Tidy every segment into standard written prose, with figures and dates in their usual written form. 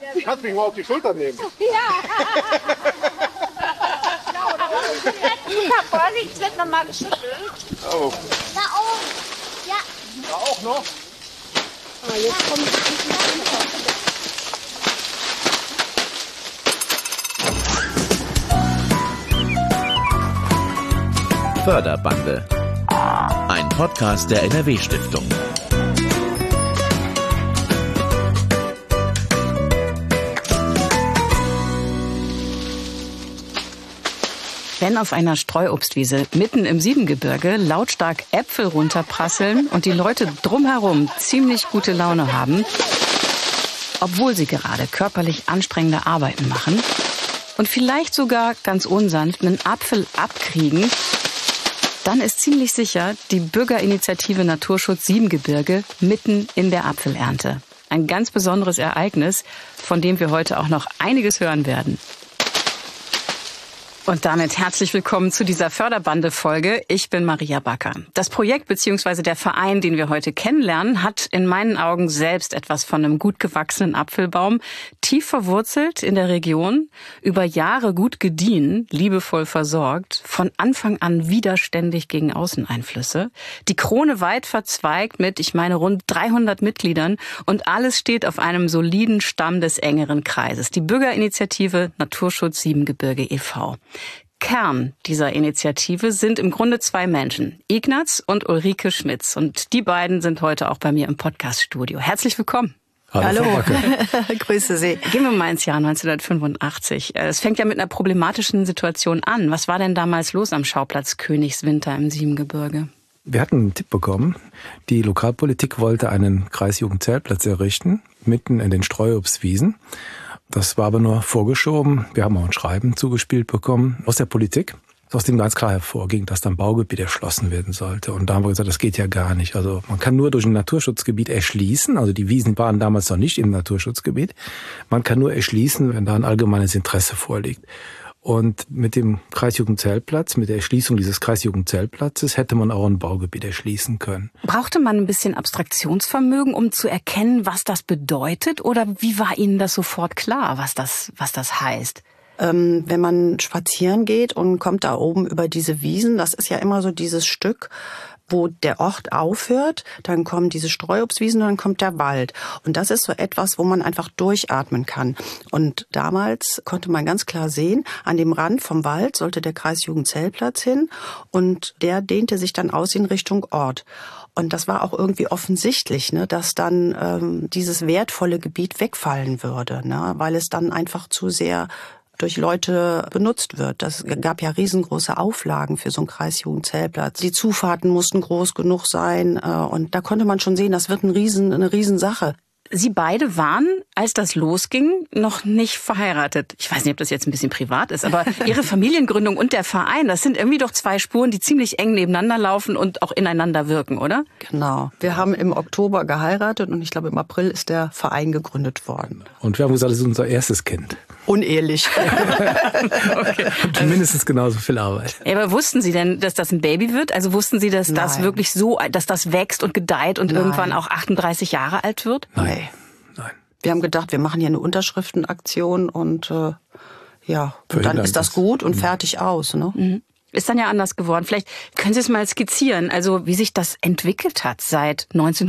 Kannst mich mal auf die Schulter nehmen. Ja. Ich hab vorhin nicht nochmal geschüttelt. Oh. Da oben. Ja. Da auch noch? Ah, jetzt kommt Förderbande. Ein Podcast der NRW-Stiftung. Wenn auf einer Streuobstwiese mitten im Siebengebirge lautstark Äpfel runterprasseln und die Leute drumherum ziemlich gute Laune haben, obwohl sie gerade körperlich anstrengende Arbeiten machen und vielleicht sogar ganz unsanft einen Apfel abkriegen, dann ist ziemlich sicher die Bürgerinitiative Naturschutz Siebengebirge mitten in der Apfelernte. Ein ganz besonderes Ereignis, von dem wir heute auch noch einiges hören werden. Und damit herzlich willkommen zu dieser Förderbande-Folge. Ich bin Maria Backer. Das Projekt bzw. der Verein, den wir heute kennenlernen, hat in meinen Augen selbst etwas von einem gut gewachsenen Apfelbaum, tief verwurzelt in der Region, über Jahre gut gediehen, liebevoll versorgt, von Anfang an widerständig gegen Außeneinflüsse, die Krone weit verzweigt mit, rund 300 Mitgliedern und alles steht auf einem soliden Stamm des engeren Kreises, die Bürgerinitiative Naturschutz Siebengebirge e.V. Kern dieser Initiative sind im Grunde zwei Menschen, Ignaz und Ulrike Schmitz. Und die beiden sind heute auch bei mir im Podcaststudio. Herzlich willkommen. Hallo. Grüße Sie. Gehen wir mal ins Jahr 1985. Es fängt ja mit einer problematischen Situation an. Was war denn damals los am Schauplatz Königswinter im Siebengebirge? Wir hatten einen Tipp bekommen. Die Lokalpolitik wollte einen Kreisjugendzeltplatz errichten, mitten in den Streuobstwiesen. Das war aber nur vorgeschoben. Wir haben auch ein Schreiben zugespielt bekommen aus der Politik, aus dem ganz klar hervorging, dass dann Baugebiet erschlossen werden sollte. Und da haben wir gesagt, das geht ja gar nicht. Also man kann nur durch ein Naturschutzgebiet erschließen. Also die Wiesen waren damals noch nicht im Naturschutzgebiet. Man kann nur erschließen, wenn da ein allgemeines Interesse vorliegt. Und mit dem Kreisjugendzeltplatz, mit der Erschließung dieses Kreisjugendzeltplatzes hätte man auch ein Baugebiet erschließen können. Brauchte man ein bisschen Abstraktionsvermögen, um zu erkennen, was das bedeutet? Oder wie war Ihnen das sofort klar, was das heißt? Wenn man spazieren geht und kommt da oben über diese Wiesen, das ist ja immer so dieses Stück, wo der Ort aufhört, dann kommen diese Streuobstwiesen und dann kommt der Wald. Und das ist so etwas, wo man einfach durchatmen kann. Und damals konnte man ganz klar sehen, an dem Rand vom Wald sollte der Kreisjugendzeltplatz hin und der dehnte sich dann aus in Richtung Ort. Und das war auch irgendwie offensichtlich, ne, dass dann dieses wertvolle Gebiet wegfallen würde, ne, weil es dann einfach zu sehr durch Leute benutzt wird. Das gab ja riesengroße Auflagen für so einen Kreisjugendzeltplatz. Die Zufahrten mussten groß genug sein und da konnte man schon sehen, das wird eine Riesensache. Sie beide waren, als das losging, noch nicht verheiratet. Ich weiß nicht, ob das jetzt ein bisschen privat ist, aber Ihre Familiengründung und der Verein, das sind irgendwie doch zwei Spuren, die ziemlich eng nebeneinander laufen und auch ineinander wirken, oder? Genau. Wir haben im Oktober geheiratet und ich glaube, im April ist der Verein gegründet worden. Und wir haben gesagt, das ist unser erstes Kind. Unehelich. Okay. Und mindestens genauso viel Arbeit. Ja, aber wussten Sie denn, dass das ein Baby wird? Also wussten Sie, dass das wirklich so, dass das wächst und gedeiht und irgendwann auch 38 Jahre alt wird? Nein. Wir haben gedacht, wir machen hier eine Unterschriftenaktion und und dann ist das gut und fertig aus. Ne? Mhm. Ist dann ja anders geworden. Vielleicht können Sie es mal skizzieren, also wie sich das entwickelt hat seit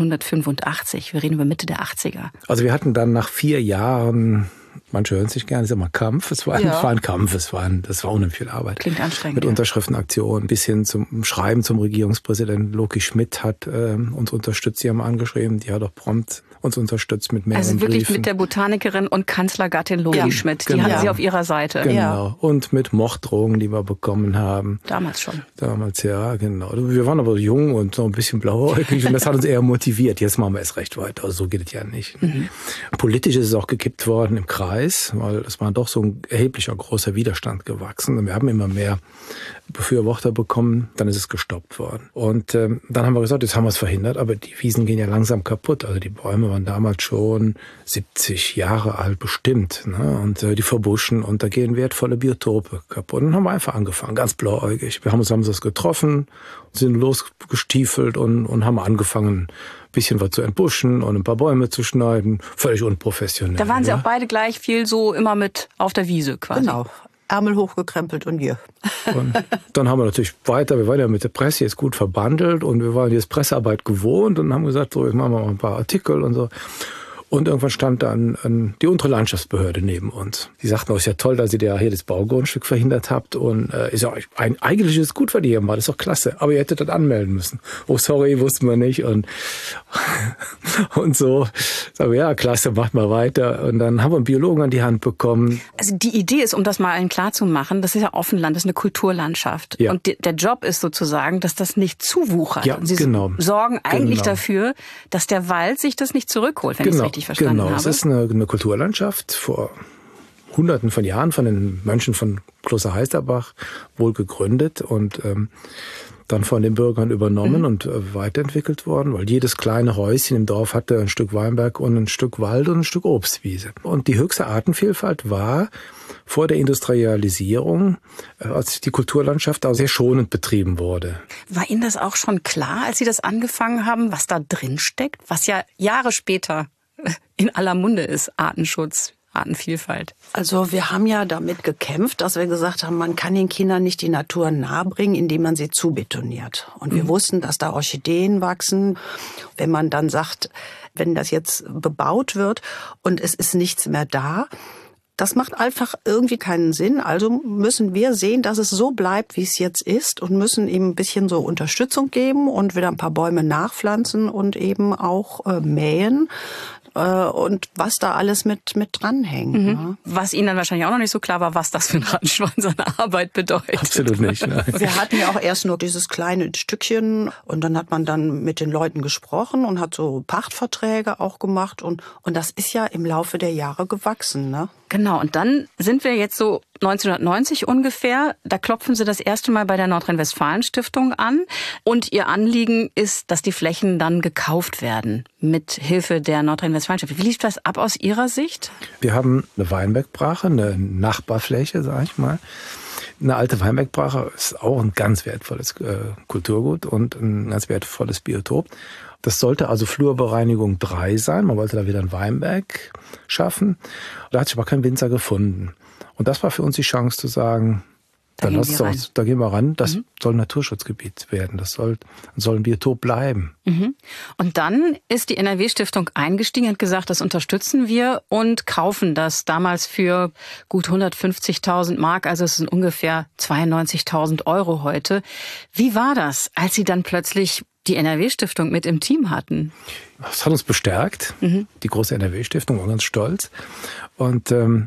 1985. Wir reden über Mitte der 80er. Also wir hatten dann nach 4 Jahren, manche hören sich gerne, ist immer Kampf. Es war ein Kampf, das war unheimlich viel Arbeit. Klingt anstrengend. Mit Unterschriftenaktionen bis hin zum Schreiben zum Regierungspräsidenten. Loki Schmidt hat uns unterstützt, sie haben angeschrieben, die hat auch prompt uns unterstützt mit mehreren Also wirklich Briefen. Mit der Botanikerin und Kanzlergattin Loki Schmidt, die hatten Sie auf ihrer Seite. Genau, und mit Morddrohungen, die wir bekommen haben. Damals schon. Damals, ja, genau. Wir waren aber jung und so ein bisschen blauäugig und das hat uns eher motiviert. Jetzt machen wir es recht weiter, also so geht es ja nicht. Mhm. Politisch ist es auch gekippt worden im Kreis, weil es war doch so ein erheblicher großer Widerstand gewachsen und wir haben immer mehr Befürworter bekommen, dann ist es gestoppt worden. Und dann haben wir gesagt, jetzt haben wir es verhindert, aber die Wiesen gehen ja langsam kaputt. Also die Bäume waren damals schon 70 Jahre alt bestimmt, ne? Und die verbuschen und da gehen wertvolle Biotope kaputt. Und dann haben wir einfach angefangen, ganz blauäugig. Haben uns getroffen, sind losgestiefelt und haben angefangen, ein bisschen was zu entbuschen und ein paar Bäume zu schneiden. Völlig unprofessionell. Da waren Sie auch beide gleich viel so immer mit auf der Wiese quasi. Genau. Ärmel hochgekrempelt und hier. Und dann haben wir natürlich wir waren ja mit der Presse jetzt gut verbandelt und wir waren jetzt Pressearbeit gewohnt und haben gesagt, so, jetzt machen wir mal ein paar Artikel und so. Und irgendwann stand dann die untere Landschaftsbehörde neben uns. Die sagten, oh, ist ja toll, dass ihr ja hier das Baugrundstück verhindert habt. Und ist ja eigentlich ist es gut, was ihr hier macht, das ist doch klasse. Aber ihr hättet das anmelden müssen. Oh, sorry, wussten wir nicht. Und so. Sagen wir, ja, klasse, macht mal weiter. Und dann haben wir einen Biologen an die Hand bekommen. Also die Idee ist, um das mal allen klarzumachen, das ist ja Offenland, das ist eine Kulturlandschaft. Ja. Und der Job ist sozusagen, dass das nicht zuwuchert. Ja, und Sie genau. sorgen eigentlich dafür, dass der Wald sich das nicht zurückholt, wenn ich es richtig verstanden habe. Es ist eine Kulturlandschaft vor Hunderten von Jahren von den Mönchen von Kloster Heisterbach wohl gegründet und dann von den Bürgern übernommen und weiterentwickelt worden, weil jedes kleine Häuschen im Dorf hatte ein Stück Weinberg und ein Stück Wald und ein Stück Obstwiese. Und die höchste Artenvielfalt war vor der Industrialisierung, als die Kulturlandschaft auch sehr schonend betrieben wurde. War Ihnen das auch schon klar, als Sie das angefangen haben, was da drin steckt, was ja Jahre später in aller Munde ist, Artenschutz, Artenvielfalt? Also wir haben ja damit gekämpft, dass wir gesagt haben, man kann den Kindern nicht die Natur nahebringen, indem man sie zubetoniert. Und wir wussten, dass da Orchideen wachsen. Wenn man dann sagt, wenn das jetzt bebaut wird und es ist nichts mehr da, das macht einfach irgendwie keinen Sinn. Also müssen wir sehen, dass es so bleibt, wie es jetzt ist und müssen ihm ein bisschen so Unterstützung geben und wieder ein paar Bäume nachpflanzen und eben auch mähen. Und was da alles mit dranhängt. Ne? Was Ihnen dann wahrscheinlich auch noch nicht so klar war, was das für ein Rattenschwanz an Arbeit bedeutet. Absolut nicht. Nein. Wir hatten ja auch erst nur dieses kleine Stückchen und dann hat man dann mit den Leuten gesprochen und hat so Pachtverträge auch gemacht und das ist ja im Laufe der Jahre gewachsen, ne? Genau, und dann sind wir jetzt so 1990 ungefähr. Da klopfen Sie das erste Mal bei der Nordrhein-Westfalen-Stiftung an. Und Ihr Anliegen ist, dass die Flächen dann gekauft werden mit Hilfe der Nordrhein-Westfalen-Stiftung. Wie lief das ab aus Ihrer Sicht? Wir haben eine Weinbergbrache, eine Nachbarfläche, sag ich mal. Eine alte Weinbergbrache ist auch ein ganz wertvolles Kulturgut und ein ganz wertvolles Biotop. Das sollte also Flurbereinigung 3 sein. Man wollte da wieder einen Weinberg schaffen. Da hat sich aber kein Winzer gefunden. Und das war für uns die Chance zu sagen, da gehen wir ran. Das soll ein Naturschutzgebiet werden. Das soll ein Biotop bleiben. Und dann ist die NRW-Stiftung eingestiegen, hat gesagt, das unterstützen wir und kaufen das damals für gut 150.000 Mark. Also es sind ungefähr 92.000 Euro heute. Wie war das, als Sie dann plötzlich die NRW-Stiftung mit im Team hatten? Das hat uns bestärkt. Die große NRW-Stiftung war ganz stolz. Und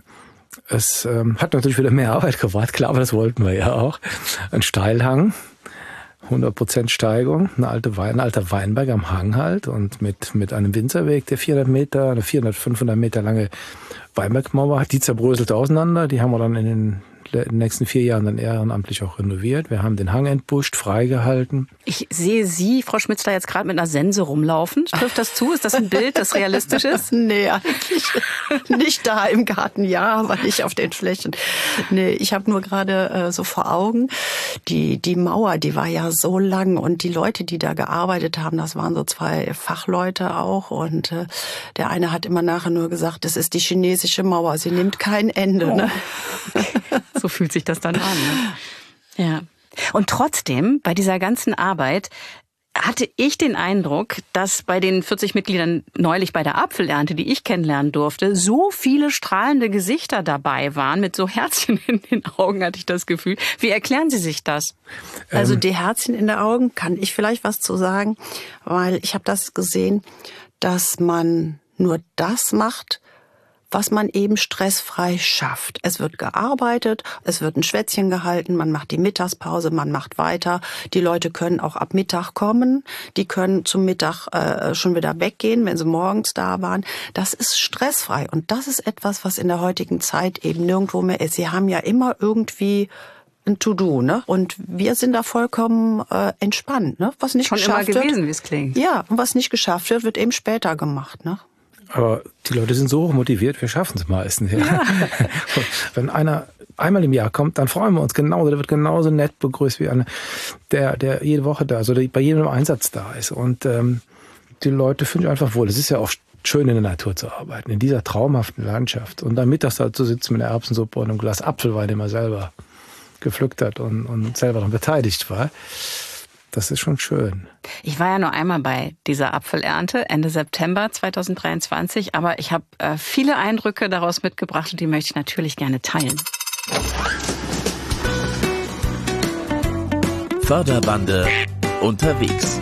es hat natürlich wieder mehr Arbeit gebracht, klar, aber das wollten wir ja auch. Ein Steilhang, 100% Steigung, ein alter Weinberg am Hang halt und mit einem Winzerweg, der 500 Meter lange Weinbergmauer hat. Die zerbröselte auseinander, die haben wir dann in den nächsten 4 Jahren dann ehrenamtlich auch renoviert. Wir haben den Hang entbuscht, freigehalten. Ich sehe Sie, Frau Schmitzler, jetzt gerade mit einer Sense rumlaufen. Trifft das zu? Ist das ein Bild, das realistisch ist? Nee, eigentlich nicht da im Garten, ja, aber nicht auf den Flächen. Nee, ich habe nur gerade so vor Augen, die Mauer, die war ja so lang und die Leute, die da gearbeitet haben, das waren so 2 Fachleute auch und der eine hat immer nachher nur gesagt, das ist die chinesische Mauer, sie nimmt kein Ende. Ne? So fühlt sich das dann an. Ne? Ja. Und trotzdem, bei dieser ganzen Arbeit hatte ich den Eindruck, dass bei den 40 Mitgliedern neulich bei der Apfelernte, die ich kennenlernen durfte, so viele strahlende Gesichter dabei waren, mit so Herzchen in den Augen, hatte ich das Gefühl. Wie erklären Sie sich das? Also die Herzchen in den Augen, kann ich vielleicht was zu sagen, weil ich habe das gesehen, dass man nur das macht, was man eben stressfrei schafft. Es wird gearbeitet, es wird ein Schwätzchen gehalten, man macht die Mittagspause, man macht weiter. Die Leute können auch ab Mittag kommen, die können zum Mittag schon wieder weggehen, wenn sie morgens da waren. Das ist stressfrei und das ist etwas, was in der heutigen Zeit eben nirgendwo mehr ist. Sie haben ja immer irgendwie ein To-Do, ne? Und wir sind da vollkommen entspannt, ne? Was nicht schon geschafft immer gewesen, wird, wie es klingt. Ja, und was nicht geschafft wird, wird eben später gemacht, ne? Aber die Leute sind so hoch motiviert, wir schaffen es meistens. Ja. Wenn einer einmal im Jahr kommt, dann freuen wir uns genauso. Der wird genauso nett begrüßt wie einer, der jede Woche da ist oder bei jedem Einsatz da ist. Und die Leute fühlen sich einfach wohl. Es ist ja auch schön, in der Natur zu arbeiten, in dieser traumhaften Landschaft. Und dann mittags da zu sitzen mit einer Erbsensuppe und einem Glas Apfelwein, den man selber gepflückt hat und selber daran beteiligt war. Das ist schon schön. Ich war ja nur einmal bei dieser Apfelernte Ende September 2023, aber ich habe viele Eindrücke daraus mitgebracht und die möchte ich natürlich gerne teilen. Förderbande unterwegs.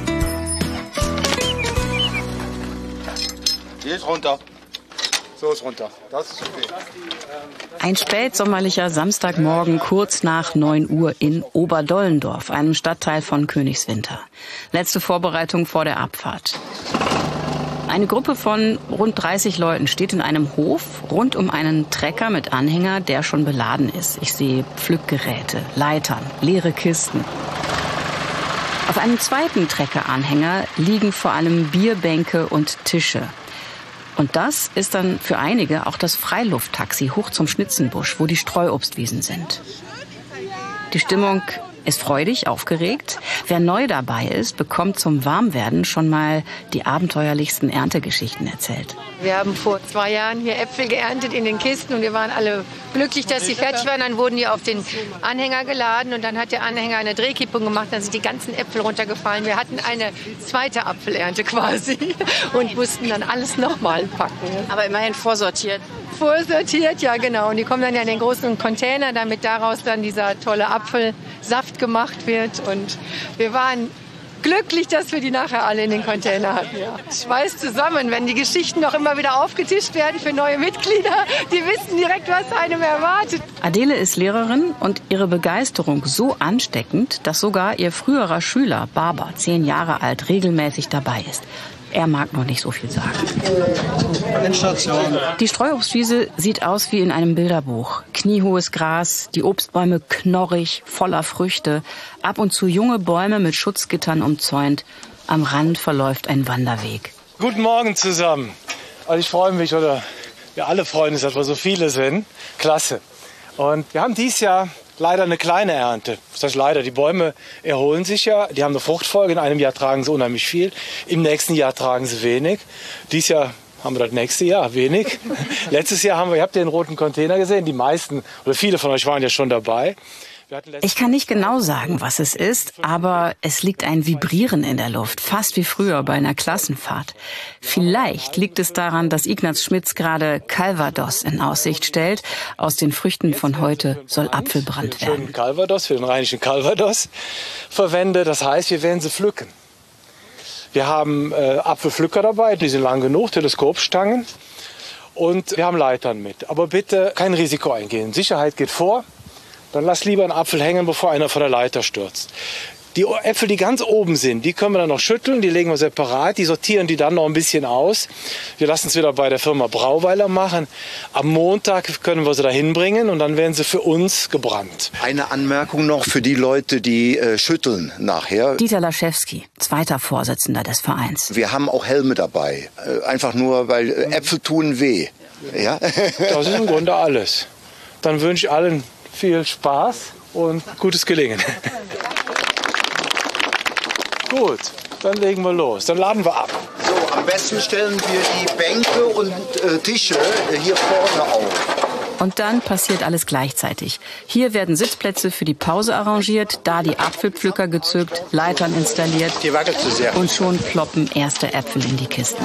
Hier ist runter. So ist runter. Das ist okay. Ein spätsommerlicher Samstagmorgen kurz nach 9 Uhr in Oberdollendorf, einem Stadtteil von Königswinter. Letzte Vorbereitung vor der Abfahrt. Eine Gruppe von rund 30 Leuten steht in einem Hof rund um einen Trecker mit Anhänger, der schon beladen ist. Ich sehe Pflückgeräte, Leitern, leere Kisten. Auf einem zweiten Treckeranhänger liegen vor allem Bierbänke und Tische. Und das ist dann für einige auch das Freilufttaxi hoch zum Schnitzenbusch, wo die Streuobstwiesen sind. Die Stimmung ist freudig, aufgeregt. Wer neu dabei ist, bekommt zum Warmwerden schon mal die abenteuerlichsten Erntegeschichten erzählt. Wir haben vor 2 Jahren hier Äpfel geerntet in den Kisten und wir waren alle glücklich, dass sie fertig waren. Dann wurden die auf den Anhänger geladen und dann hat der Anhänger eine Drehkippung gemacht, dann sind die ganzen Äpfel runtergefallen. Wir hatten eine zweite Apfelernte quasi und mussten dann alles nochmal packen. Aber immerhin vorsortiert. Vorsortiert, ja genau. Und die kommen dann ja in den großen Container, damit daraus dann dieser tolle Apfelsaft gemacht wird. Und wir waren glücklich, dass wir die nachher alle in den Container hatten. Ja. Schweiß zusammen, wenn die Geschichten noch immer wieder aufgetischt werden für neue Mitglieder. Die wissen direkt, was einem erwartet. Adele ist Lehrerin und ihre Begeisterung so ansteckend, dass sogar ihr früherer Schüler, Baba, 10 Jahre alt, regelmäßig dabei ist. Er mag noch nicht so viel sagen. Die Streuobstwiese sieht aus wie in einem Bilderbuch. Kniehohes Gras, die Obstbäume knorrig, voller Früchte, ab und zu junge Bäume mit Schutzgittern umzäunt. Am Rand verläuft ein Wanderweg. Guten Morgen zusammen. Also ich freue mich, oder wir alle freuen uns, dass wir so viele sind. Klasse. Und wir haben dieses Jahr leider eine kleine Ernte. Das heißt leider, die Bäume erholen sich ja, die haben eine Fruchtfolge. In einem Jahr tragen sie unheimlich viel, im nächsten Jahr tragen sie wenig. Dieses Jahr haben wir das nächste Jahr wenig. Letztes Jahr ihr habt den roten Container gesehen, die meisten oder viele von euch waren ja schon dabei. Ich kann nicht genau sagen, was es ist, aber es liegt ein Vibrieren in der Luft, fast wie früher bei einer Klassenfahrt. Vielleicht liegt es daran, dass Ignaz Schmitz gerade Calvados in Aussicht stellt. Aus den Früchten von heute soll Apfelbrand werden. Schönen Calvados, für den rheinischen Calvados verwende. Das heißt, wir werden sie pflücken. Wir haben Apfelpflücker dabei, die sind lang genug, Teleskopstangen. Und wir haben Leitern mit. Aber bitte kein Risiko eingehen. Sicherheit geht vor. Dann lass lieber einen Apfel hängen, bevor einer von der Leiter stürzt. Die Äpfel, die ganz oben sind, die können wir dann noch schütteln, die legen wir separat, die sortieren die dann noch ein bisschen aus. Wir lassen es wieder bei der Firma Brauweiler machen. Am Montag können wir sie da hinbringen und dann werden sie für uns gebrannt. Eine Anmerkung noch für die Leute, die schütteln nachher. Dieter Laschewski, zweiter Vorsitzender des Vereins. Wir haben auch Helme dabei, einfach nur, weil Äpfel tun weh. Ja? Das ist im Grunde alles. Dann wünsche ich allen viel Spaß und gutes Gelingen. Gut, dann legen wir los. Dann laden wir ab. So, am besten stellen wir die Bänke und Tische hier vorne auf. Und dann passiert alles gleichzeitig. Hier werden Sitzplätze für die Pause arrangiert, da die Apfelpflücker gezückt, Leitern installiert und schon ploppen erste Äpfel in die Kisten.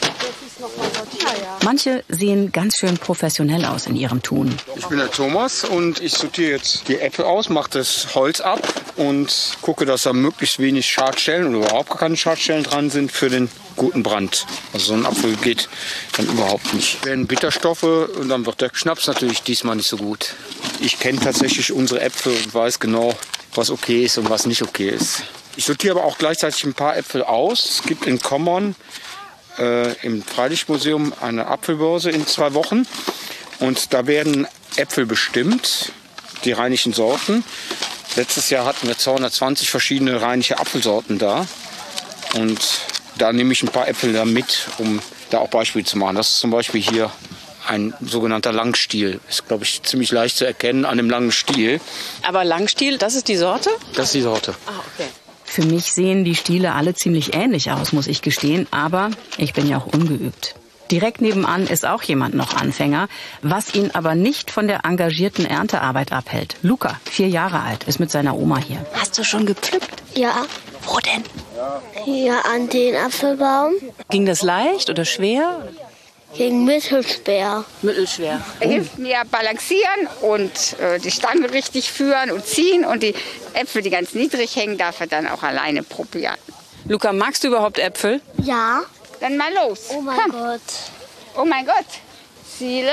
Manche sehen ganz schön professionell aus in ihrem Tun. Ich bin der Thomas und ich sortiere jetzt die Äpfel aus, mache das Holz ab und gucke, dass da möglichst wenig Schadstellen oder überhaupt keine Schadstellen dran sind für den guten Brand. Also so ein Apfel geht dann überhaupt nicht. Es werden Bitterstoffe und dann wird der Schnaps natürlich diesmal nicht so gut. Ich kenne tatsächlich unsere Äpfel und weiß genau, was okay ist und was nicht okay ist. Ich sortiere aber auch gleichzeitig ein paar Äpfel aus. Es gibt in Kommern im Freilichtmuseum eine Apfelbörse in 2 Wochen und da werden Äpfel bestimmt, die rheinischen Sorten. Letztes Jahr hatten wir 220 verschiedene rheinische Apfelsorten da und da nehme ich ein paar Äpfel da mit, um da auch Beispiele zu machen. Das ist zum Beispiel hier ein sogenannter Langstiel. Ist, glaube ich, ziemlich leicht zu erkennen an dem langen Stiel. Aber Langstiel, das ist die Sorte? Das ist die Sorte. Ah, okay. Für mich sehen die Stiele alle ziemlich ähnlich aus, muss ich gestehen, aber ich bin ja auch ungeübt. Direkt nebenan ist auch jemand noch Anfänger, was ihn aber nicht von der engagierten Erntearbeit abhält. Luca, 4 Jahre alt, ist mit seiner Oma hier. Hast du schon gepflückt? Ja. Wo denn? Hier an den Apfelbaum. Ging das leicht oder schwer? Ging mittelschwer. Mittelschwer. Er hilft mir balancieren und die Stange richtig führen und ziehen. Und die Äpfel, die ganz niedrig hängen, darf er dann auch alleine probieren. Luca, magst du überhaupt Äpfel? Ja. Dann mal los. Oh mein Gott. Oh mein Gott. Zielen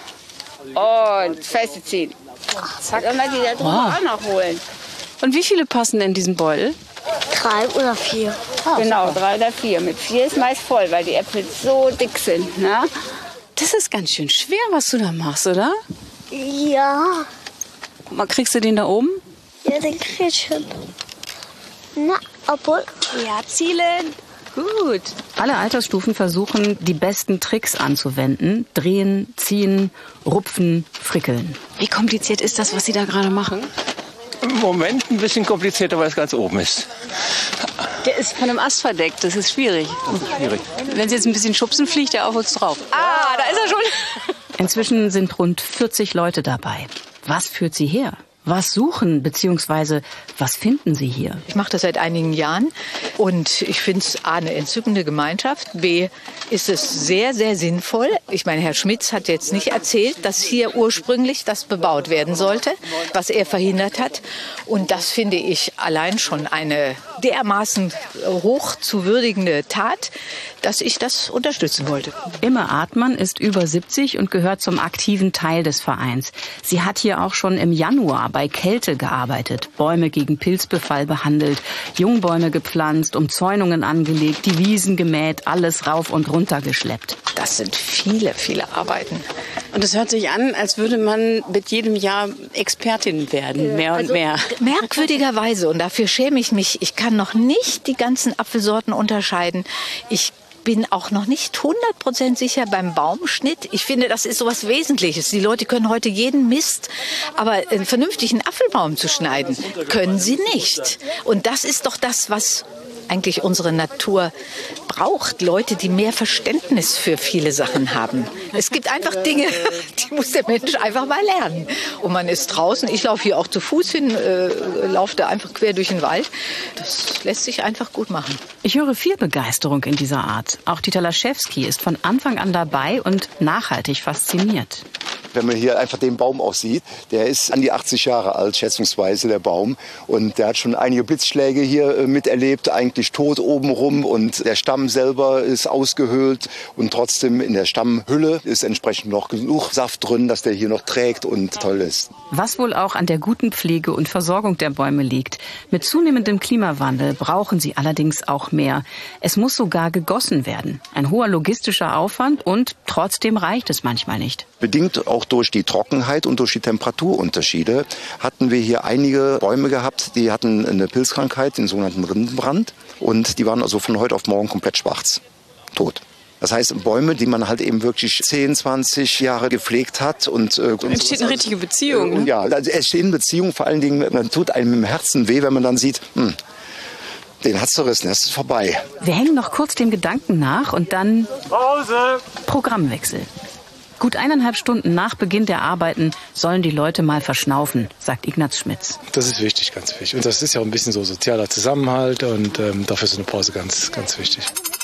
und feste ziehen. Zack. Dann mal die da drüber auch noch holen. Und wie viele passen in diesen Beutel? 3 oder 4. Genau, 3 oder 4. Mit 4 ist meist voll, weil die Äpfel so dick sind. Ne? Das ist ganz schön schwer, was du da machst, oder? Ja. Guck mal, kriegst du den da oben? Ja, den krieg ich hin. Na, obwohl. Ja, zielen. Gut. Alle Altersstufen versuchen, die besten Tricks anzuwenden. Drehen, ziehen, rupfen, frickeln. Wie kompliziert ist das, was Sie da gerade machen? Im Moment ein bisschen komplizierter, weil es ganz oben ist. Der ist von einem Ast verdeckt, das ist schwierig. Das ist schwierig. Wenn Sie jetzt ein bisschen schubsen, fliegt er auf uns drauf. Ah, da ist er schon. Inzwischen sind rund 40 Leute dabei. Was führt sie her? Was suchen bzw. was finden Sie hier? Ich mache das seit einigen Jahren und ich finde es A, eine entzückende Gemeinschaft. B, ist es sehr, sehr sinnvoll. Ich meine, Herr Schmitz hat jetzt nicht erzählt, dass hier ursprünglich das bebaut werden sollte, was er verhindert hat. Und das finde ich allein schon eine dermaßen hoch zu würdigende Tat, dass ich das unterstützen wollte. Imme Artmann ist über 70 und gehört zum aktiven Teil des Vereins. Sie hat hier auch schon im Januar bei Kälte gearbeitet, Bäume gegen Pilzbefall behandelt, Jungbäume gepflanzt, Umzäunungen angelegt, die Wiesen gemäht, alles rauf und runter geschleppt. Das sind viele, viele Arbeiten. Und es hört sich an, als würde man mit jedem Jahr Expertin werden, mehr und mehr. Merkwürdigerweise, und dafür schäme ich mich, ich kann noch nicht die ganzen Apfelsorten unterscheiden. Ich bin auch noch nicht 100% sicher beim Baumschnitt. Ich finde, das ist sowas Wesentliches. Die Leute können heute jeden Mist, aber einen vernünftigen Apfelbaum zu schneiden, können sie nicht. Und das ist doch das, was eigentlich unsere Natur braucht. Leute, die mehr Verständnis für viele Sachen haben. Es gibt einfach Dinge, die muss der Mensch einfach mal lernen. Und man ist draußen. Ich laufe hier auch zu Fuß hin, laufe da einfach quer durch den Wald. Das lässt sich einfach gut machen. Ich höre viel Begeisterung in dieser Art. Auch Dieter Laschewski ist von Anfang an dabei und nachhaltig fasziniert. Wenn man hier einfach den Baum aussieht, der ist an die 80 Jahre alt, schätzungsweise der Baum. Und der hat schon einige Blitzschläge hier miterlebt, eigentlich tot obenrum. Und der Stamm selber ist ausgehöhlt. Und trotzdem in der Stammhülle ist entsprechend noch genug Saft drin, dass der hier noch trägt und toll ist. Was wohl auch an der guten Pflege und Versorgung der Bäume liegt. Mit zunehmendem Klimawandel brauchen sie allerdings auch mehr. Es muss sogar gegossen werden. Ein hoher logistischer Aufwand und trotzdem reicht es manchmal nicht. Bedingt auch durch die Trockenheit und durch die Temperaturunterschiede hatten wir hier einige Bäume gehabt, die hatten eine Pilzkrankheit, den sogenannten Rindenbrand. Und die waren also von heute auf morgen komplett schwarz, tot. Das heißt, Bäume, die man halt eben wirklich 10, 20 Jahre gepflegt hat. Und entsteht eine richtige Beziehung. Ja, also es entstehen Beziehungen, vor allen Dingen, man tut einem im Herzen weh, wenn man dann sieht, den hat's zerrissen, das ist vorbei. Wir hängen noch kurz dem Gedanken nach und dann Pause. Programmwechsel. Gut 1,5 Stunden nach Beginn der Arbeiten sollen die Leute mal verschnaufen, sagt Ignaz Schmitz. Das ist wichtig, ganz wichtig. Und das ist ja auch ein bisschen so sozialer Zusammenhalt und dafür ist eine Pause ganz, ganz wichtig.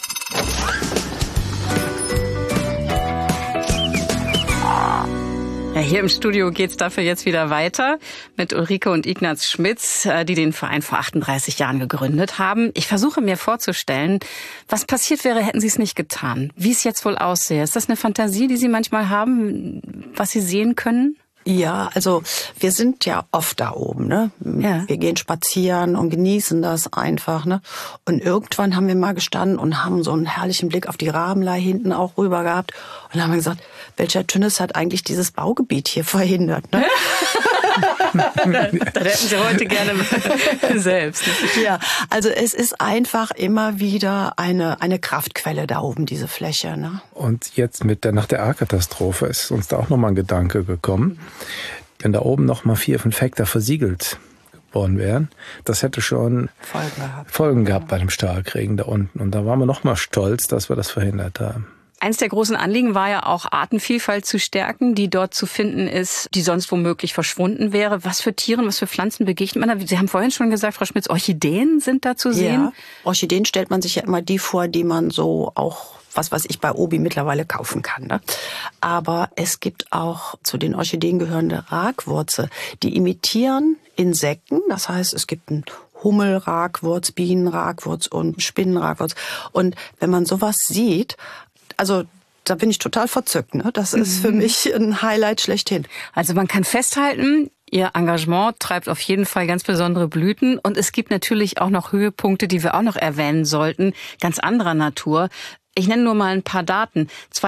Ja, hier im Studio geht's dafür jetzt wieder weiter mit Ulrike und Ignaz Schmitz, die den Verein vor 38 Jahren gegründet haben. Ich versuche mir vorzustellen, was passiert wäre, hätten Sie es nicht getan. Wie es jetzt wohl aussähe. Ist das eine Fantasie, die Sie manchmal haben, was Sie sehen können? Ja, also wir sind ja oft da oben, ne? Ja. Wir gehen spazieren und genießen das einfach, ne? Und irgendwann haben wir mal gestanden und haben so einen herrlichen Blick auf die Rabenlei hinten auch rüber gehabt und haben gesagt, welcher Tünnes hat eigentlich dieses Baugebiet hier verhindert, ne? Das hätten Sie heute gerne selbst. Ja, also es ist einfach immer wieder eine Kraftquelle da oben, diese Fläche. Ne? Und jetzt nach der A-Katastrophe ist uns da auch nochmal ein Gedanke gekommen. Wenn da oben nochmal 4, 5 Hektar versiegelt worden wären, das hätte schon Folgen gehabt bei dem Starkregen da unten. Und da waren wir nochmal stolz, dass wir das verhindert haben. Eins der großen Anliegen war ja auch, Artenvielfalt zu stärken, die dort zu finden ist, die sonst womöglich verschwunden wäre. Was für Tieren, was für Pflanzen begegnet man da? Sie haben vorhin schon gesagt, Frau Schmitz, Orchideen sind da zu sehen. Ja, Orchideen stellt man sich ja immer die vor, die man so auch, was weiß ich, bei Obi mittlerweile kaufen kann. Ne? Aber es gibt auch zu den Orchideen gehörende Ragwurze, die imitieren Insekten. Das heißt, es gibt einen Hummelragwurz, Bienenragwurz und Spinnenragwurz. Und wenn man sowas sieht, also da bin ich total verzückt. Ne? Das ist für mich ein Highlight schlechthin. Also man kann festhalten, Ihr Engagement treibt auf jeden Fall ganz besondere Blüten. Und es gibt natürlich auch noch Höhepunkte, die wir auch noch erwähnen sollten, ganz anderer Natur. Ich nenne nur mal ein paar Daten.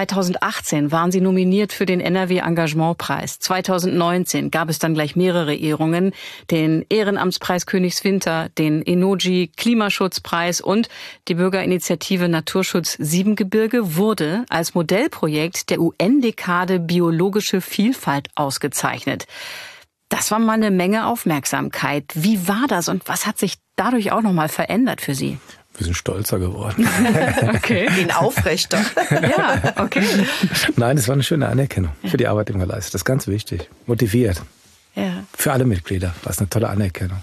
2018 waren Sie nominiert für den NRW-Engagementpreis. 2019 gab es dann gleich mehrere Ehrungen. Den Ehrenamtspreis Königswinter, den Enoji-Klimaschutzpreis und die Bürgerinitiative Naturschutz Siebengebirge wurde als Modellprojekt der UN-Dekade Biologische Vielfalt ausgezeichnet. Das war mal eine Menge Aufmerksamkeit. Wie war das und was hat sich dadurch auch noch mal verändert für Sie? Wir sind stolzer geworden. Okay. Ihn aufrechter. Ja, okay. Nein, es war eine schöne Anerkennung für die Arbeit, die man leistet. Das ist ganz wichtig. Motiviert. Ja. Für alle Mitglieder war es eine tolle Anerkennung.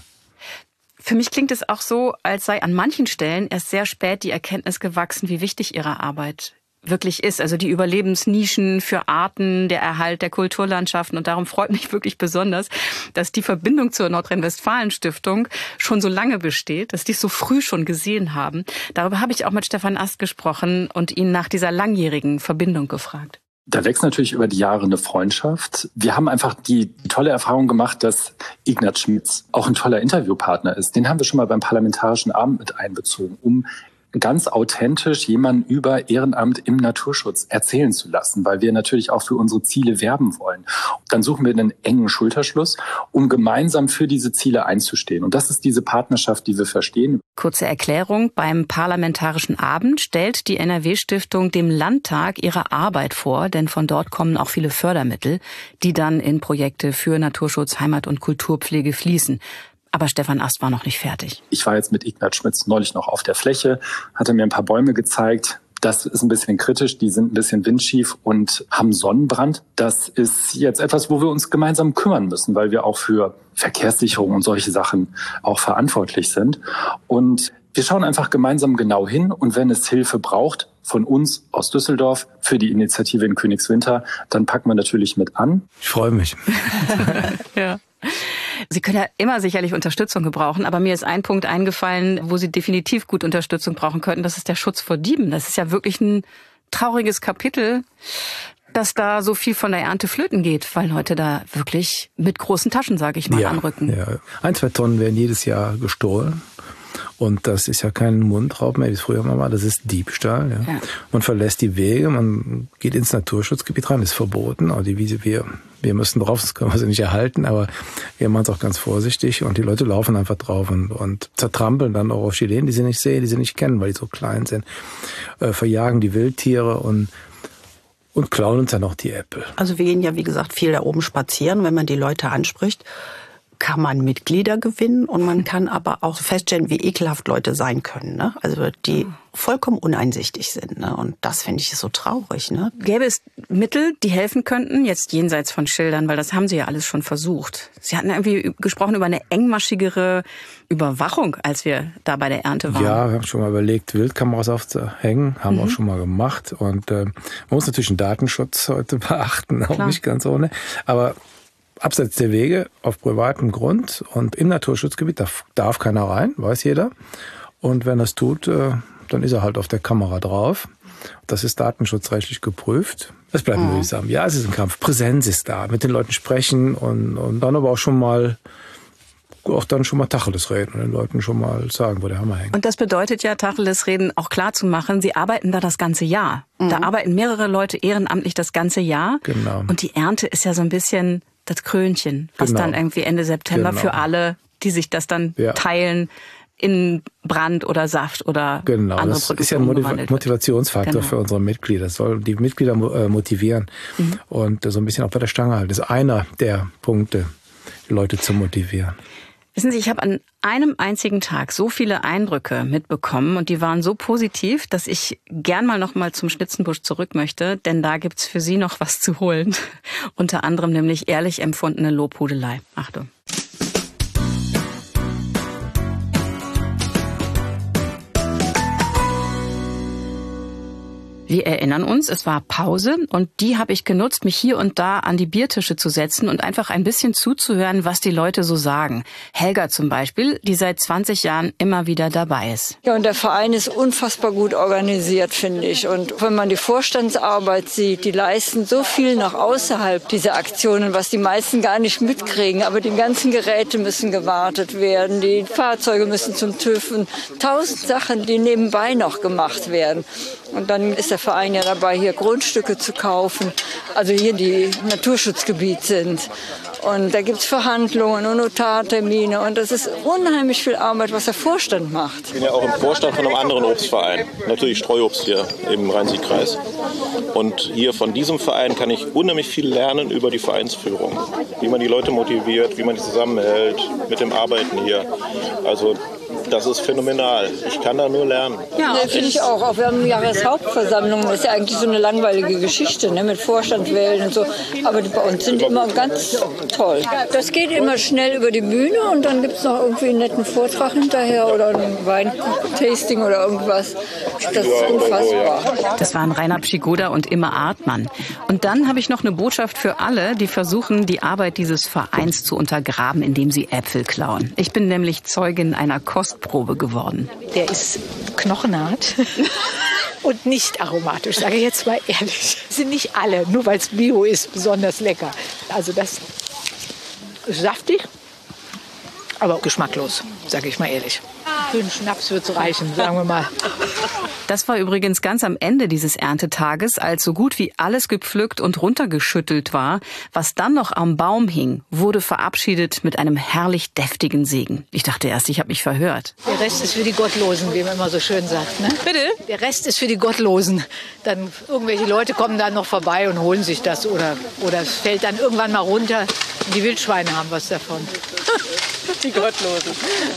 Für mich klingt es auch so, als sei an manchen Stellen erst sehr spät die Erkenntnis gewachsen, wie wichtig Ihre Arbeit wirklich ist. Also die Überlebensnischen für Arten, der Erhalt der Kulturlandschaften. Und darum freut mich wirklich besonders, dass die Verbindung zur Nordrhein-Westfalen-Stiftung schon so lange besteht, dass die es so früh schon gesehen haben. Darüber habe ich auch mit Stefan Ast gesprochen und ihn nach dieser langjährigen Verbindung gefragt. Da wächst natürlich über die Jahre eine Freundschaft. Wir haben einfach die tolle Erfahrung gemacht, dass Ignaz Schmitz auch ein toller Interviewpartner ist. Den haben wir schon mal beim Parlamentarischen Abend mit einbezogen, um ganz authentisch jemanden über Ehrenamt im Naturschutz erzählen zu lassen, weil wir natürlich auch für unsere Ziele werben wollen. Dann suchen wir einen engen Schulterschluss, um gemeinsam für diese Ziele einzustehen. Und das ist diese Partnerschaft, die wir verstehen. Kurze Erklärung. Beim Parlamentarischen Abend stellt die NRW-Stiftung dem Landtag ihre Arbeit vor, denn von dort kommen auch viele Fördermittel, die dann in Projekte für Naturschutz, Heimat- und Kulturpflege fließen. Aber Stefan Ast war noch nicht fertig. Ich war jetzt mit Ignaz Schmitz neulich noch auf der Fläche, hatte mir ein paar Bäume gezeigt. Das ist ein bisschen kritisch, die sind ein bisschen windschief und haben Sonnenbrand. Das ist jetzt etwas, wo wir uns gemeinsam kümmern müssen, weil wir auch für Verkehrssicherung und solche Sachen auch verantwortlich sind. Und wir schauen einfach gemeinsam genau hin und wenn es Hilfe braucht von uns aus Düsseldorf für die Initiative in Königswinter, dann packen wir natürlich mit an. Ich freue mich. Ja. Sie können ja immer sicherlich Unterstützung gebrauchen, aber mir ist ein Punkt eingefallen, wo Sie definitiv gut Unterstützung brauchen könnten. Das ist der Schutz vor Dieben. Das ist ja wirklich ein trauriges Kapitel, dass da so viel von der Ernte flöten geht, weil Leute da wirklich mit großen Taschen, sage ich mal, anrücken. Ja. 1-2 Tonnen werden jedes Jahr gestohlen. Und das ist ja kein Mundraub mehr, wie es früher mal war, das ist Diebstahl. Ja. Man verlässt die Wege, man geht ins Naturschutzgebiet rein, ist verboten. Aber die Wiese, wir müssen drauf, das können wir sie nicht erhalten, aber wir machen es auch ganz vorsichtig und die Leute laufen einfach drauf und zertrampeln dann auch Orchideen, die sie nicht sehen, die sie nicht kennen, weil die so klein sind, verjagen die Wildtiere und klauen uns dann auch die Äpfel. Also wir gehen ja, wie gesagt, viel da oben spazieren, wenn man die Leute anspricht. Kann man Mitglieder gewinnen und man kann aber auch feststellen, wie ekelhaft Leute sein können. Ne? Also die vollkommen uneinsichtig sind. Ne? Und das finde ich so traurig. Ne? Gäbe es Mittel, die helfen könnten, jetzt jenseits von Schildern, weil das haben Sie ja alles schon versucht. Sie hatten irgendwie gesprochen über eine engmaschigere Überwachung, als wir da bei der Ernte waren. Ja, wir haben schon mal überlegt, Wildkameras aufzuhängen, haben wir auch schon mal gemacht. Und man muss natürlich den Datenschutz heute beachten, auch nicht ganz ohne. Aber abseits der Wege, auf privatem Grund und im Naturschutzgebiet darf keiner rein, weiß jeder. Und wenn er es tut, dann ist er halt auf der Kamera drauf. Das ist datenschutzrechtlich geprüft. Es bleibt mühsam. Ja, es ist ein Kampf. Präsenz ist da. Mit den Leuten sprechen und dann aber auch schon mal Tacheles reden und den Leuten schon mal sagen, wo der Hammer hängt. Und das bedeutet ja, Tacheles reden auch klar zu machen, Sie arbeiten da das ganze Jahr. Da arbeiten mehrere Leute ehrenamtlich das ganze Jahr. Genau. Und die Ernte ist ja so ein bisschen das Krönchen, was Genau. dann irgendwie Ende September Genau. für alle, die sich das dann teilen, in Brand oder Saft oder Genau, andere das Produkte ist ja ein umgewandelt wird. Motivationsfaktor Genau. für unsere Mitglieder. Das soll die Mitglieder motivieren und so ein bisschen auch bei der Stange halten. Das ist einer der Punkte, die Leute zu motivieren. Wissen Sie, ich habe an einem einzigen Tag so viele Eindrücke mitbekommen und die waren so positiv, dass ich gern noch mal zum Schnitzenbusch zurück möchte, denn da gibt's für Sie noch was zu holen. Unter anderem nämlich ehrlich empfundene Lobhudelei. Achtung. Wir erinnern uns, es war Pause und die habe ich genutzt, mich hier und da an die Biertische zu setzen und einfach ein bisschen zuzuhören, was die Leute so sagen. Helga zum Beispiel, die seit 20 Jahren immer wieder dabei ist. Ja, und der Verein ist unfassbar gut organisiert, finde ich. Und wenn man die Vorstandsarbeit sieht, die leisten so viel noch außerhalb dieser Aktionen, was die meisten gar nicht mitkriegen. Aber die ganzen Geräte müssen gewartet werden, die Fahrzeuge müssen zum TÜV und 1000 Sachen, die nebenbei noch gemacht werden. Und dann ist der Verein ja dabei, hier Grundstücke zu kaufen, also hier die Naturschutzgebiet sind. Und da gibt es Verhandlungen und Notartermine und das ist unheimlich viel Arbeit, was der Vorstand macht. Ich bin ja auch im Vorstand von einem anderen Obstverein, natürlich Streuobst hier im Rhein-Sieg-Kreis. Und hier von diesem Verein kann ich unheimlich viel lernen über die Vereinsführung, wie man die Leute motiviert, wie man die zusammenhält mit dem Arbeiten hier. Also das ist phänomenal. Ich kann da nur lernen. Ja, finde ich auch. Auch wir haben Jahreshauptversammlungen. Das ist ja eigentlich so eine langweilige Geschichte, ne, mit Vorstand wählen und so. Aber die bei uns sind immer ganz toll. Das geht immer schnell über die Bühne und dann gibt es noch irgendwie einen netten Vortrag hinterher oder ein Weintasting oder irgendwas. Das ist unfassbar. Das waren Rainer Pschigoda und Imme Artmann. Und dann habe ich noch eine Botschaft für alle, die versuchen, die Arbeit dieses Vereins zu untergraben, indem sie Äpfel klauen. Ich bin nämlich Zeugin einer Kostprobe geworden. Der ist knochenhart und nicht aromatisch, sage ich jetzt mal ehrlich. Sind nicht alle, nur weil es Bio ist, besonders lecker. Also das ist saftig, aber geschmacklos, sage ich mal ehrlich. Für einen Schnaps wird es reichen, sagen wir mal. Das war übrigens ganz am Ende dieses Erntetages, als so gut wie alles gepflückt und runtergeschüttelt war. Was dann noch am Baum hing, wurde verabschiedet mit einem herrlich deftigen Segen. Ich dachte erst, ich habe mich verhört. Der Rest ist für die Gottlosen, wie man immer so schön sagt. Ne? Bitte? Der Rest ist für die Gottlosen. Dann irgendwelche Leute kommen dann noch vorbei und holen sich das oder es fällt dann irgendwann mal runter. Die Wildschweine haben was davon. Die Gottlosen.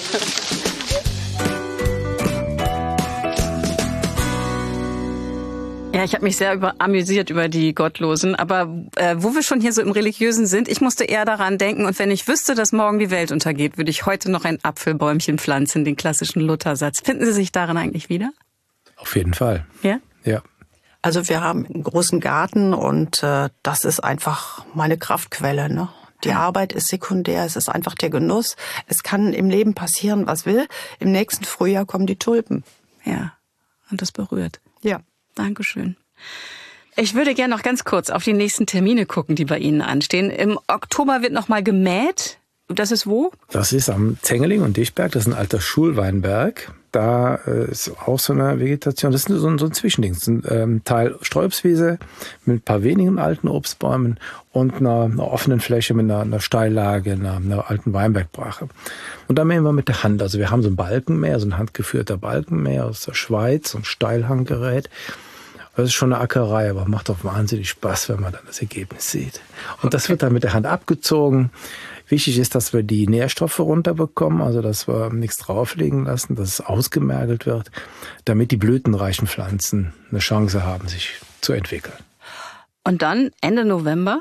Ja, ich habe mich sehr amüsiert über die Gottlosen, aber wo wir schon hier so im Religiösen sind, ich musste eher daran denken, und wenn ich wüsste, dass morgen die Welt untergeht, würde ich heute noch ein Apfelbäumchen pflanzen, den klassischen Luthersatz. Finden Sie sich darin eigentlich wieder? Auf jeden Fall. Ja? Ja. Also wir haben einen großen Garten und das ist einfach meine Kraftquelle, ne? Die Arbeit ist sekundär, es ist einfach der Genuss. Es kann im Leben passieren, was will. Im nächsten Frühjahr kommen die Tulpen. Ja, und das berührt. Ja. Dankeschön. Ich würde gerne noch ganz kurz auf die nächsten Termine gucken, die bei Ihnen anstehen. Im Oktober wird noch mal gemäht. Das ist wo? Das ist am Zengeling und Dichberg, das ist ein alter Schulweinberg. Da ist auch so eine Vegetation, das ist so ein Zwischending. Das ist ein Teil Streuobstwiese mit ein paar wenigen alten Obstbäumen und einer offenen Fläche mit einer Steillage, einer alten Weinbergbrache. Und da mähen wir mit der Hand. Also wir haben so ein Balkenmäher, so ein handgeführter Balkenmäher aus der Schweiz, so ein Steilhanggerät. Das ist schon eine Ackerei, aber macht auch wahnsinnig Spaß, wenn man dann das Ergebnis sieht. Und das wird dann mit der Hand abgezogen. Wichtig ist, dass wir die Nährstoffe runterbekommen, also dass wir nichts drauflegen lassen, dass es ausgemergelt wird, damit die blütenreichen Pflanzen eine Chance haben, sich zu entwickeln. Und dann Ende November,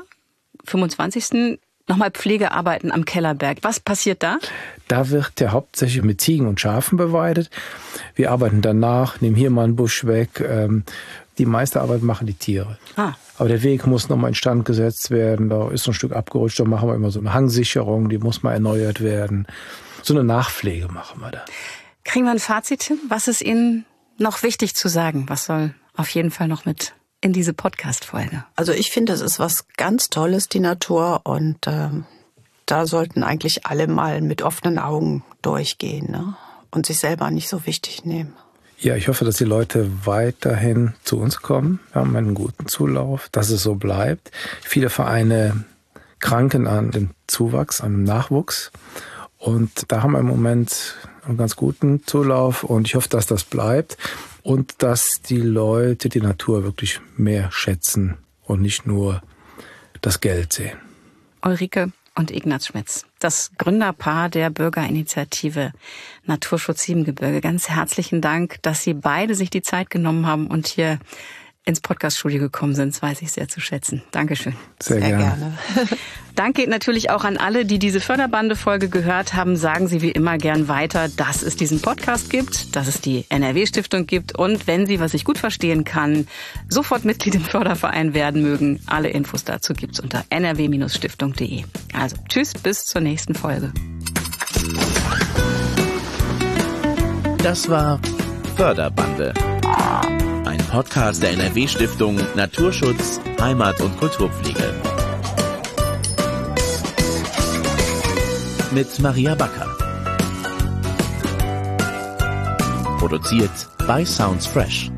25. nochmal Pflegearbeiten am Kellerberg. Was passiert da? Da wird ja hauptsächlich mit Ziegen und Schafen beweidet. Wir arbeiten danach, nehmen hier mal einen Busch weg. Die meiste Arbeit machen die Tiere. Aber der Weg muss nochmal instand gesetzt werden. Da ist so ein Stück abgerutscht. Da machen wir immer so eine Hangsicherung. Die muss mal erneuert werden. So eine Nachpflege machen wir da. Kriegen wir ein Fazit hin? Was ist Ihnen noch wichtig zu sagen? Was soll auf jeden Fall noch mit in diese Podcast-Folge? Also ich finde, es ist was ganz Tolles, die Natur. Und da sollten eigentlich alle mal mit offenen Augen durchgehen, ne? Und sich selber nicht so wichtig nehmen. Ja, ich hoffe, dass die Leute weiterhin zu uns kommen. Wir haben einen guten Zulauf, dass es so bleibt. Viele Vereine kranken an dem Zuwachs, an dem Nachwuchs. Und da haben wir im Moment einen ganz guten Zulauf und ich hoffe, dass das bleibt und dass die Leute die Natur wirklich mehr schätzen und nicht nur das Geld sehen. Ulrike und Ignaz Schmitz, das Gründerpaar der Bürgerinitiative Naturschutz Siebengebirge. Ganz herzlichen Dank, dass Sie beide sich die Zeit genommen haben und hier ins Podcaststudio gekommen sind. Das weiß ich sehr zu schätzen. Dankeschön. Sehr gerne. Dank geht natürlich auch an alle, die diese Förderbande-Folge gehört haben. Sagen Sie wie immer gern weiter, dass es diesen Podcast gibt, dass es die NRW-Stiftung gibt und wenn Sie, was ich gut verstehen kann, sofort Mitglied im Förderverein werden mögen. Alle Infos dazu gibt's unter nrw-stiftung.de. Also tschüss, bis zur nächsten Folge. Das war Förderbande. Ein Podcast der NRW-Stiftung Naturschutz, Heimat und Kulturpflege. Mit Maria Backer. Produziert bei Sounds Fresh.